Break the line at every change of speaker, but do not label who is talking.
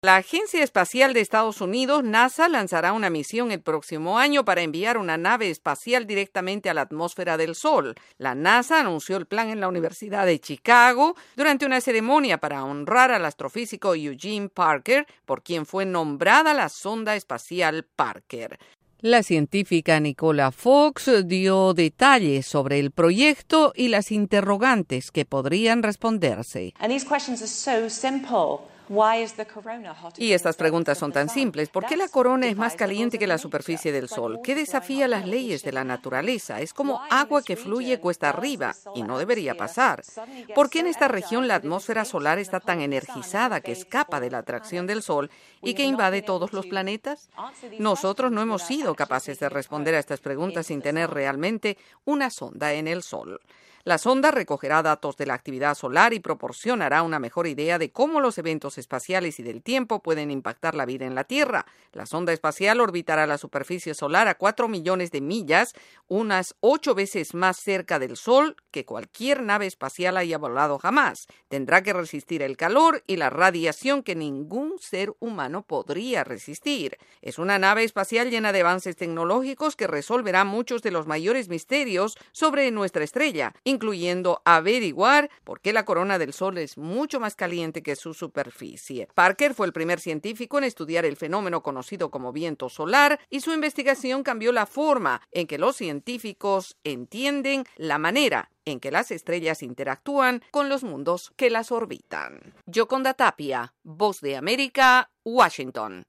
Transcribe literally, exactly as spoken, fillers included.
La Agencia Espacial de Estados Unidos, NASA, lanzará una misión el próximo año para enviar una nave espacial directamente a la atmósfera del Sol. La NASA anunció el plan en la Universidad de Chicago durante una ceremonia para honrar al astrofísico Eugene Parker, por quien fue nombrada la sonda espacial Parker. La científica Nicola Fox dio detalles sobre el proyecto y las interrogantes que podrían responderse.
And these questions are so simple.
Y estas preguntas son tan simples. ¿Por qué la corona es más caliente que la superficie del Sol? ¿Qué desafía las leyes de la naturaleza? Es como agua que fluye cuesta arriba y no debería pasar. ¿Por qué en esta región la atmósfera solar está tan energizada que escapa de la atracción del Sol y que invade todos los planetas? Nosotros no hemos sido capaces de responder a estas preguntas sin tener realmente una sonda en el Sol. La sonda recogerá datos de la actividad solar y proporcionará una mejor idea de cómo los eventos espaciales y del tiempo pueden impactar la vida en la Tierra. La sonda espacial orbitará la superficie solar a cuatro millones de millas, unas ocho veces más cerca del Sol que cualquier nave espacial haya volado jamás. Tendrá que resistir el calor y la radiación que ningún ser humano podría resistir. Es una nave espacial llena de avances tecnológicos que resolverá muchos de los mayores misterios sobre nuestra estrella, incluyendo averiguar por qué la corona del Sol es mucho más caliente que su superficie. Parker fue el primer científico en estudiar el fenómeno conocido como viento solar y su investigación cambió la forma en que los científicos entienden la manera en que las estrellas interactúan con los mundos que las orbitan. Yoconda Tapia, Voz de América, Washington.